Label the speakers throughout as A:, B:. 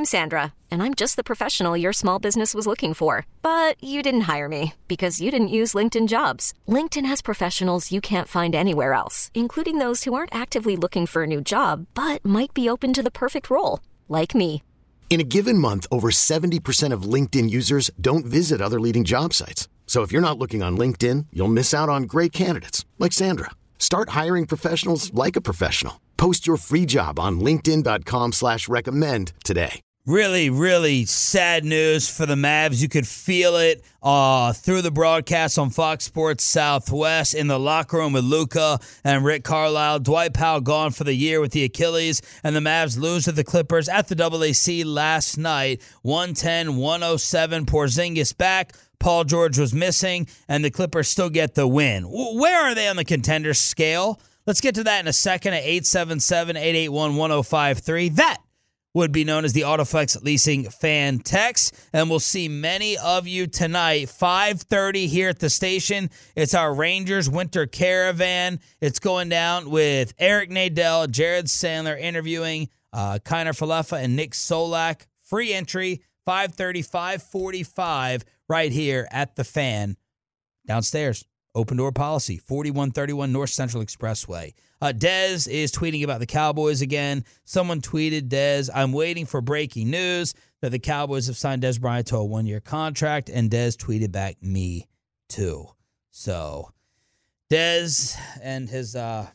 A: I'm Sandra, and I'm just the professional your small business was looking for. But you didn't hire me because you didn't use LinkedIn Jobs. LinkedIn has professionals you can't find anywhere else, including those who aren't actively looking for a new job, but might be open to the perfect role, like me.
B: In a given month, over 70% of LinkedIn users don't visit other leading job sites. So if you're not looking on LinkedIn, you'll miss out on great candidates like Sandra. Start hiring professionals like a professional. Post your free job on linkedin.com/recommend today.
C: Really, really sad news for the Mavs. You could feel it through the broadcast on Fox Sports Southwest in the locker room with Luka and Rick Carlisle. Dwight Powell gone for the year with the Achilles, and the Mavs lose to the Clippers at the AAC last night, 110-107. Porzingis back. Paul George was missing, and the Clippers still get the win. Where are they on the contender scale? Let's get to that in a second at 877-881-1053. That would be known as the Autoflex Leasing Fan Text. And we'll see many of you tonight, 5:30 here at the station. It's our Rangers Winter Caravan. It's going down with Eric Nadel, Jared Sandler interviewing Kiner Falefa and Nick Solak. Free entry, 5:30, 5:45, right here at the Fan. Downstairs, open door policy, 4131 North Central Expressway. Dez is tweeting about the Cowboys again. Someone tweeted, Dez, I'm waiting for breaking news that the Cowboys have signed Dez Bryant to a one-year contract, and Dez tweeted back, me too. So Dez and his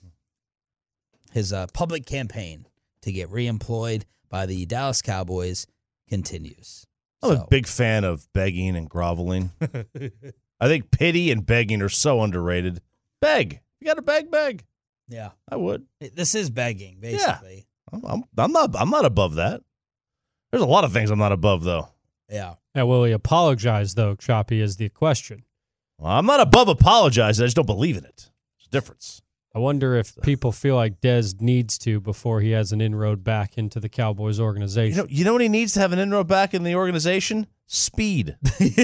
C: public campaign to get reemployed by the Dallas Cowboys continues.
D: I'm a big fan of begging and groveling. I think pity and begging are so underrated. Beg. You got to beg.
C: Yeah,
D: I would.
C: This is begging, basically.
D: Yeah. I'm not above that. There's a lot of things I'm not above, though.
C: Yeah.
E: Now, will he apologize, though, Choppy, is the question.
D: Well, I'm not above apologizing. I just don't believe in it. There's a difference.
E: I wonder if people feel like Dez needs to before he has an inroad back into the Cowboys organization.
D: You know what he needs to have an inroad back in the organization? Speed.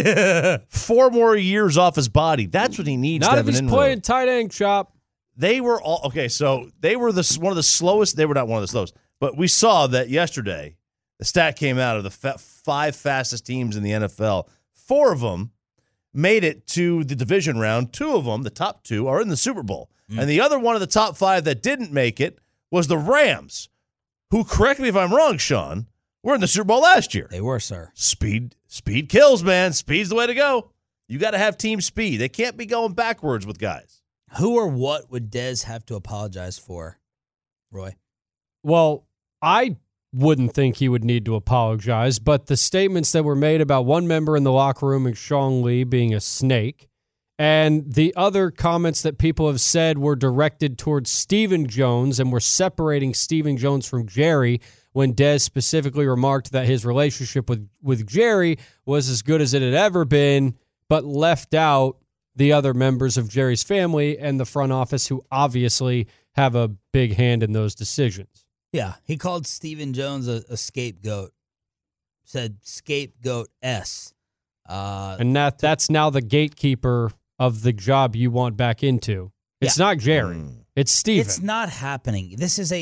D: 4 more years off his body. That's what he needs.
E: Not
D: to
E: if
D: have an
E: he's
D: inroad.
E: playing tight end, Chop.
D: They were all okay. So they were one of the slowest. They were not one of the slowest, but we saw that yesterday. The stat came out of the 5 fastest teams in the NFL. 4 of them made it to the division round. 2 of them, the top 2, are in the Super Bowl. And the other one of the top 5 that didn't make it was the Rams, who, correct me if I'm wrong, Sean, were in the Super Bowl last year.
C: They were, sir.
D: Speed kills, man. Speed's the way to go. You got to have team speed. They can't be going backwards with guys.
C: Who or what would Dez have to apologize for, Roy?
E: Well, I wouldn't think he would need to apologize, but the statements that were made about one member in the locker room and Sean Lee being a snake, and the other comments that people have said were directed towards Stephen Jones and were separating Stephen Jones from Jerry when Dez specifically remarked that his relationship with Jerry was as good as it had ever been, but left out the other members of Jerry's family and the front office who obviously have a big hand in those decisions.
C: Yeah, he called Stephen Jones a scapegoat, said scapegoat S.
E: And that's now the gatekeeper of the job you want back into. It's not Jerry. It's Stephen.
C: It's not happening. This is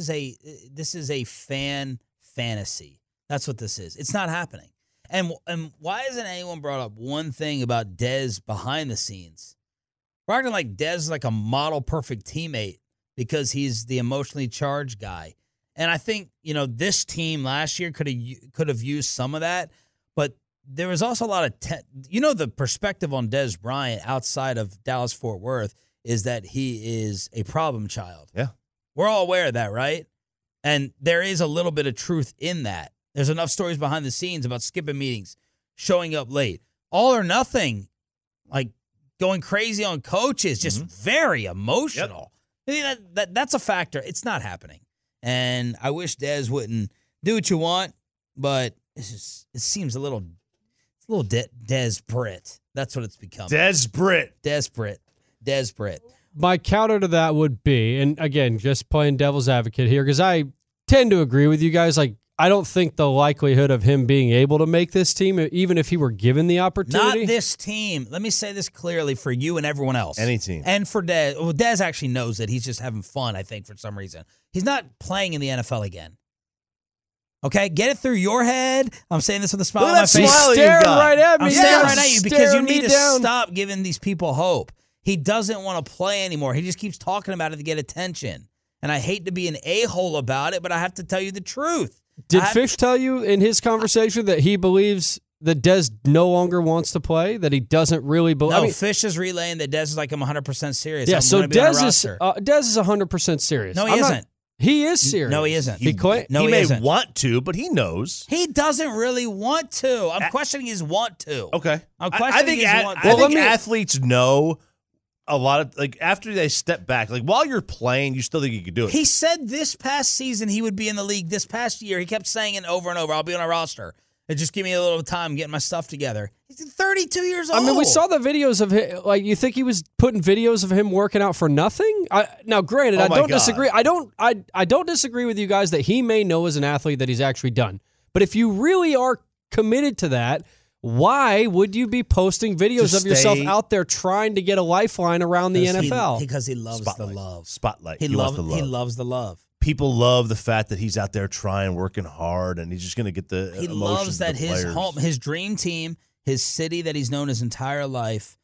C: a fan fantasy. That's what this is. It's not happening. And why hasn't anyone brought up one thing about Dez behind the scenes? We're acting like Dez is like a model perfect teammate because he's the emotionally charged guy. And I think, this team last year could have used some of that, but there was also a lot of the perspective on Dez Bryant outside of Dallas-Fort Worth is that he is a problem child.
D: Yeah.
C: We're all aware of that, right? And there is a little bit of truth in that. There's enough stories behind the scenes about skipping meetings, showing up late, all or nothing, like going crazy on coaches, just very emotional. Yep. That's a factor. It's not happening. And I wish Dez wouldn't do what you want, but it seems a little Desperate. That's what it's become.
D: Desperate.
E: My counter to that would be, and again, just playing devil's advocate here, because I tend to agree with you guys. Like, I don't think the likelihood of him being able to make this team, even if he were given the opportunity.
C: Not this team. Let me say this clearly for you and everyone else.
D: Any team.
C: And for Dez. Well, Dez actually knows that he's just having fun, I think, for some reason. He's not playing in the NFL again. Okay, get it through your head. I'm saying this with a smile
D: Look
C: on
D: at
C: my
D: that
C: face.
D: smile you
E: Staring
D: got.
E: right at me.
C: I'm staring right at you because you
E: Staring
C: need
E: me
C: to
E: down.
C: stop giving these people hope. He doesn't want to play anymore. He just keeps talking about it to get attention. And I hate to be an a-hole about it, but I have to tell you the truth.
E: Did Fish tell you in his conversation that he believes that Dez no longer wants to play, that he doesn't really believe?
C: No, Fish is relaying that Dez is like, I'm 100% serious.
E: Yeah,
C: I'm
E: so
C: gonna be on a
E: Dez is 100% serious.
C: No, he isn't.
E: He is serious.
C: No, he isn't.
E: He
D: may
C: isn't.
D: want to, but he knows.
C: He doesn't really want to. I'm questioning his want to.
D: Okay.
C: I'm
D: I
C: questioning
D: think
C: his want to.
D: I think athletes know a lot of, like, after they step back, like, while you're playing, you still think you could do it.
C: He said this past season he would be in the league. This past year, he kept saying it over and over, I'll be on a roster. It just give me a little time getting my stuff together. He's 32 years old.
E: I mean, we saw the videos of him. Like, you think he was putting videos of him working out for nothing? Now, granted, I don't disagree. I don't disagree with you guys that he may know as an athlete that he's actually done. But if you really are committed to that, why would you be posting videos of yourself out there trying to get a lifeline around the NFL?
C: Because he loves the love.
D: Spotlight.
C: He loves the love.
D: People love the fact that he's out there trying, working hard, and he's just going to get the
C: He loves that his home, his dream team, his city that he's known his entire life,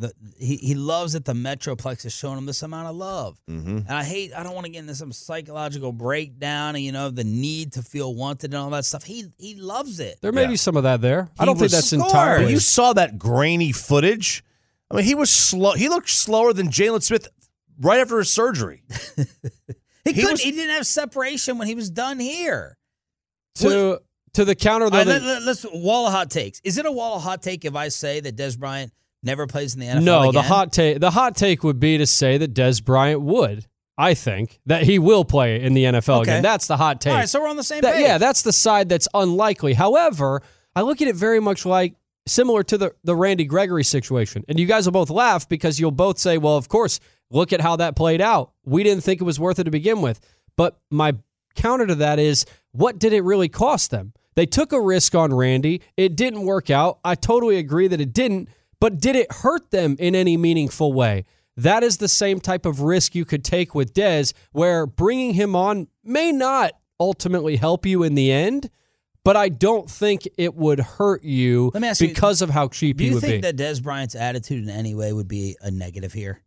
C: he loves that the Metroplex is showing him this amount of love.
D: Mm-hmm.
C: And I don't want to get into some psychological breakdown and, the need to feel wanted and all that stuff. He loves it.
E: There may be some of that there. I don't think that's entirely.
D: When you saw that grainy footage, I mean, he was slow. He looked slower than Jalen Smith right after his surgery.
C: He didn't have separation when he was done here.
E: To the counter, though.
C: Let's wall of hot takes. Is it a wall of hot take if I say that Dez Bryant never plays in the NFL
E: No,
C: again?
E: the hot take would be to say that Dez Bryant would. I think that he will play in the NFL again. That's the hot take.
C: All right, so we're on the same page.
E: Yeah, that's the side that's unlikely. However, I look at it very much like similar to the Randy Gregory situation. And you guys will both laugh because you'll both say, well, of course, look at how that played out. We didn't think it was worth it to begin with. But my counter to that is, what did it really cost them? They took a risk on Randy. It didn't work out. I totally agree that it didn't. But did it hurt them in any meaningful way? That is the same type of risk you could take with Dez, where bringing him on may not ultimately help you in the end, but I don't think it would hurt you because of how cheap he would be.
C: Do you think that Dez Bryant's attitude in any way would be a negative here?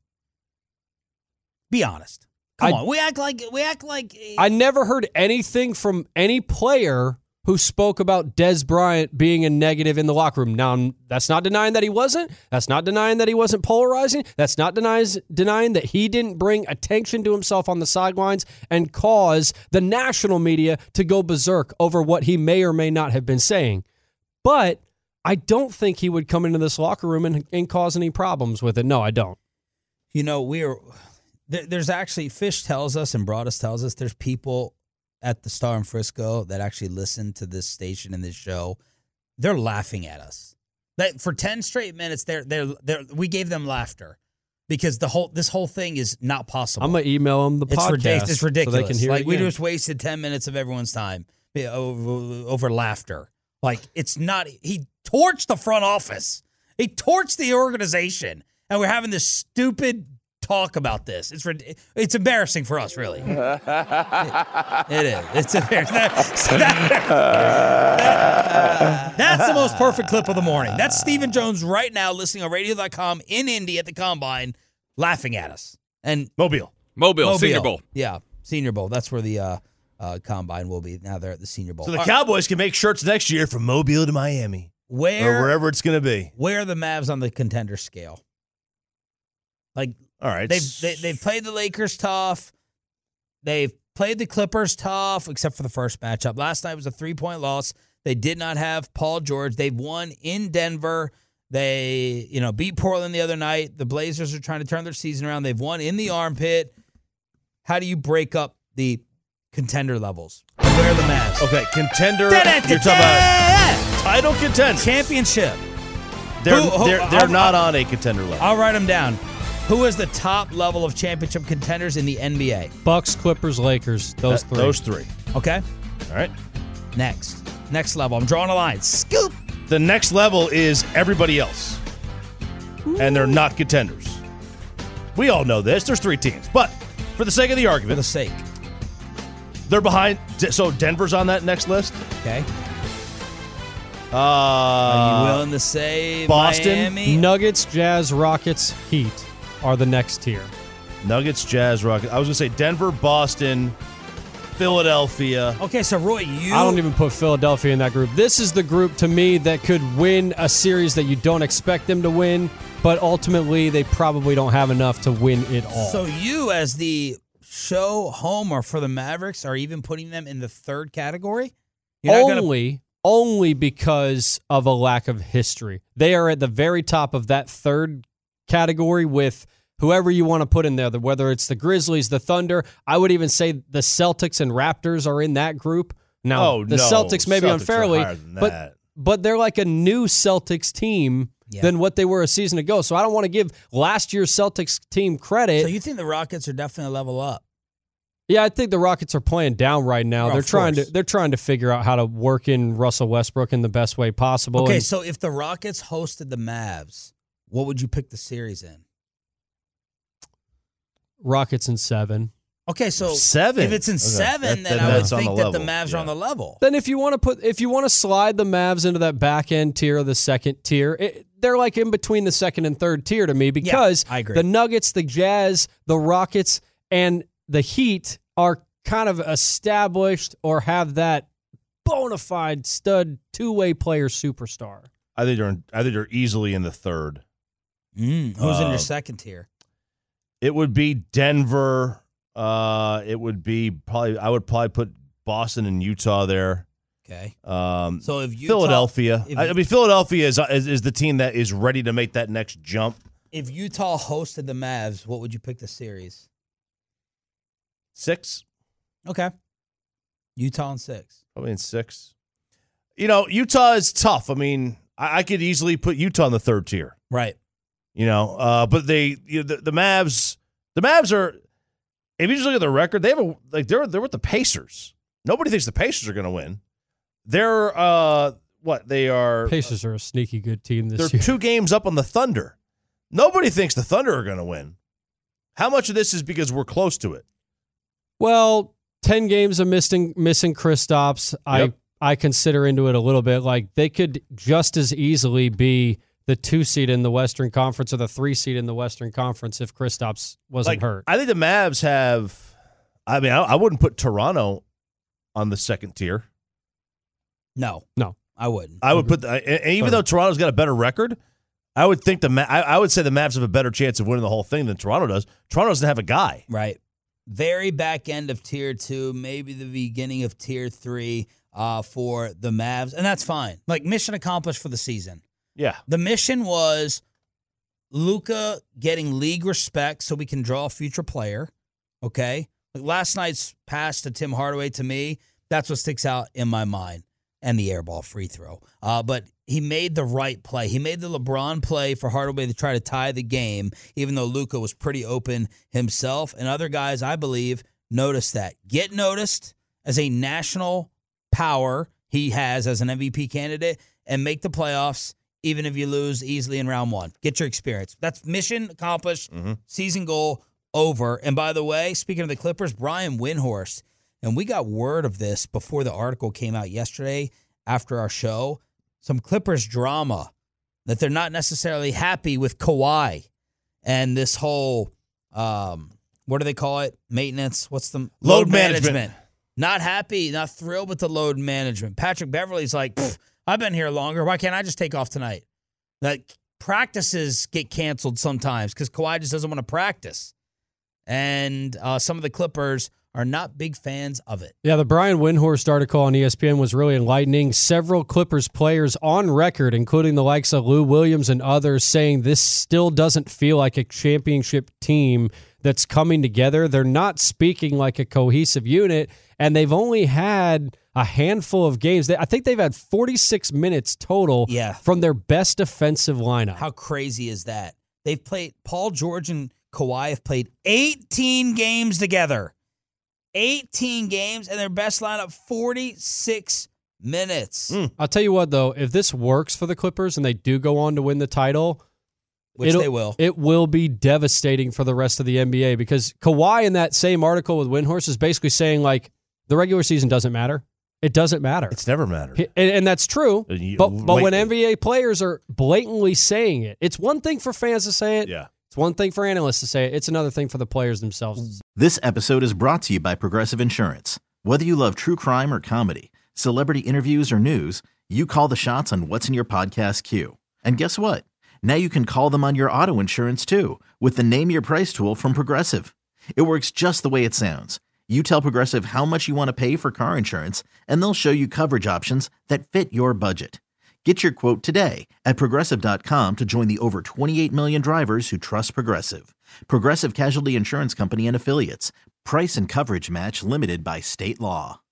C: Be honest. Come on. We act like
E: I never heard anything from any player who spoke about Dez Bryant being a negative in the locker room. Now, that's not denying that he wasn't. That's not denying that he wasn't polarizing. That's not denying that he didn't bring attention to himself on the sidelines and cause the national media to go berserk over what he may or may not have been saying. But I don't think he would come into this locker room and cause any problems with it. No, I don't.
C: There's actually, Fish tells us and Broadus tells us there's people at the Star in Frisco that actually listen to this station and this show. They're laughing at us. That for 10 straight minutes, we gave them laughter because this whole thing is not possible.
E: I'm gonna email them the podcast.
C: It's ridiculous.
E: So they can hear it
C: we
E: again.
C: just wasted 10 minutes of everyone's time over laughter. Like, it's not. He torched the front office. He torched the organization, and we're having this stupid talk about this. It's embarrassing for us, really. It is. It's embarrassing. That's the most perfect clip of the morning. That's Stephen Jones right now listening on radio.com in Indy at the Combine laughing at us. And
F: Mobile, Senior Bowl.
C: Yeah, Senior Bowl. That's where the Combine will be. Now they're at the Senior Bowl.
D: So the Cowboys can make shirts next year from Mobile to Miami. Or wherever it's going to be.
C: Where are the Mavs on the contender scale? Like,
D: all right,
C: they've played the Lakers tough. They've played the Clippers tough, except for the first matchup. Last night was a 3-point loss. They did not have Paul George. They've won in Denver. They, beat Portland the other night. The Blazers are trying to turn their season around. They've won in the armpit. How do you break up the contender levels? Where are the Mavs?
D: Okay, contender. You're talking about title contender.
C: Championship.
D: They're not on a contender level.
C: I'll write them down. Who is the top level of championship contenders in the NBA?
E: Bucks, Clippers, Lakers. Those three.
D: Those three.
C: Okay.
D: All right.
C: Next level. I'm drawing a line. Scoop.
D: The next level is everybody else. And they're not contenders. We all know this. There's 3 teams. But for the sake of the argument. They're behind. So Denver's on that next list.
C: Okay. Are you willing to say
D: Boston?
C: Miami?
E: Nuggets, Jazz, Rockets, Heat are the next tier.
D: Nuggets, Jazz, Rockets. I was going to say Denver, Boston, Philadelphia.
C: Okay, so Roy,
E: I don't even put Philadelphia in that group. This is the group to me that could win a series that you don't expect them to win, but ultimately they probably don't have enough to win it all.
C: So you, as the show homer for the Mavericks, are even putting them in the third category?
E: Only because of a lack of history. They are at the very top of that third category with whoever you want to put in there, whether it's the Grizzlies, the Thunder. I would even say the Celtics and Raptors are in that group. Now, Celtics maybe
D: Celtics
E: unfairly,
D: are higher than that.
E: but they're like a new Celtics team than what they were a season ago. So I don't want to give last year's Celtics team credit.
C: So you think the Rockets are definitely a level up?
E: Yeah, I think the Rockets are playing down right now. They're trying to figure out how to work in Russell Westbrook in the best way possible.
C: Okay, so if the Rockets hosted the Mavs, what would you pick the series in?
E: Rockets in 7.
C: Okay, so
D: 7.
C: if it's in 7, then I would think that the Mavs are on the level.
E: Then if you want to slide the Mavs into that back end tier or the second tier, they're like in between the second and third tier to me because
C: I agree.
E: The Nuggets, the Jazz, the Rockets, and the Heat are kind of established or have that bona fide stud two-way player superstar.
D: I think they're easily in the third.
C: Who's in your second tier?
D: It would be Denver. It would be I would probably put Boston and Utah there.
C: Okay.
D: So if Philadelphia, Philadelphia is the team that is ready to make that next jump.
C: If Utah hosted the Mavs, what would you pick the series?
D: 6.
C: Okay. Utah in 6.
D: Probably in 6. Utah is tough. I mean, I could easily put Utah in the third tier.
C: Right.
D: But the Mavs are. If you just look at the record, they're with the Pacers. Nobody thinks the Pacers are going to win. They're they are.
E: Pacers are a sneaky good team this year.
D: They're 2 games up on the Thunder. Nobody thinks the Thunder are going to win. How much of this is because we're close to it?
E: Well, 10 games of missing Kristaps.
D: Yep.
E: I consider into it a little bit. Like they could just as easily be the 2 seed in the Western Conference or the 3 seed in the Western Conference if Kristaps wasn't hurt.
D: I think the Mavs have. I mean, I wouldn't put Toronto on the second tier.
C: No, I wouldn't.
D: I would put, even though Toronto's got a better record, I would think I would say the Mavs have a better chance of winning the whole thing than Toronto does. Toronto doesn't have a guy.
C: Right. Very back end of tier 2, maybe the beginning of tier 3 for the Mavs, and that's fine. Like mission accomplished for the season.
D: Yeah.
C: The mission was Luka getting league respect so we can draw a future player. Okay. Like last night's pass to Tim Hardaway, to me, that's what sticks out in my mind. And the airball free throw. But he made the right play. He made the LeBron play for Hardaway to try to tie the game, even though Luka was pretty open himself. And other guys, I believe, noticed that. Get noticed as a national power he has as an MVP candidate and make the playoffs even if you lose easily in round 1. Get your experience. That's mission accomplished, season goal over. And by the way, speaking of the Clippers, Brian Windhorst, and we got word of this before the article came out yesterday after our show, some Clippers drama that they're not necessarily happy with Kawhi and this whole, what do they call it? Maintenance? What's the
D: load management?
C: Not happy, not thrilled with the load management. Patrick Beverley's like, I've been here longer. Why can't I just take off tonight? Like practices get canceled sometimes because Kawhi just doesn't want to practice. And some of the Clippers are not big fans of it.
E: Yeah, the Brian Windhorst article on ESPN was really enlightening. Several Clippers players on record, including the likes of Lou Williams and others, saying this still doesn't feel like a championship team that's coming together. They're not speaking like a cohesive unit, and they've only had a handful of games. I think they've had 46 minutes total from their best defensive lineup.
C: How crazy is that? They've played, Paul George and Kawhi have played 18 games together. 18 games, and their best lineup, 46 minutes.
E: I'll tell you what, though, if this works for the Clippers and they do go on to win the title,
C: which they will,
E: it will be devastating for the rest of the NBA because Kawhi in that same article with Windhorst is basically saying, like, The regular season doesn't matter. It doesn't matter.
D: It's never mattered.
E: And that's true. But when NBA players are blatantly saying it, it's one thing for fans to say it.
D: Yeah.
E: It's one thing for analysts to say it. It's another thing for the players themselves to say it.
G: This episode is brought to you by Progressive Insurance. Whether you love true crime or comedy, celebrity interviews or news, you call the shots on what's in your podcast queue. And guess what? Now you can call them on your auto insurance too with the Name Your Price tool from Progressive. It works just the way it sounds. You tell Progressive how much you want to pay for car insurance, and they'll show you coverage options that fit your budget. Get your quote today at Progressive.com to join the over 28 million drivers who trust Progressive. Progressive Casualty Insurance Company and Affiliates. Price and coverage match limited by state law.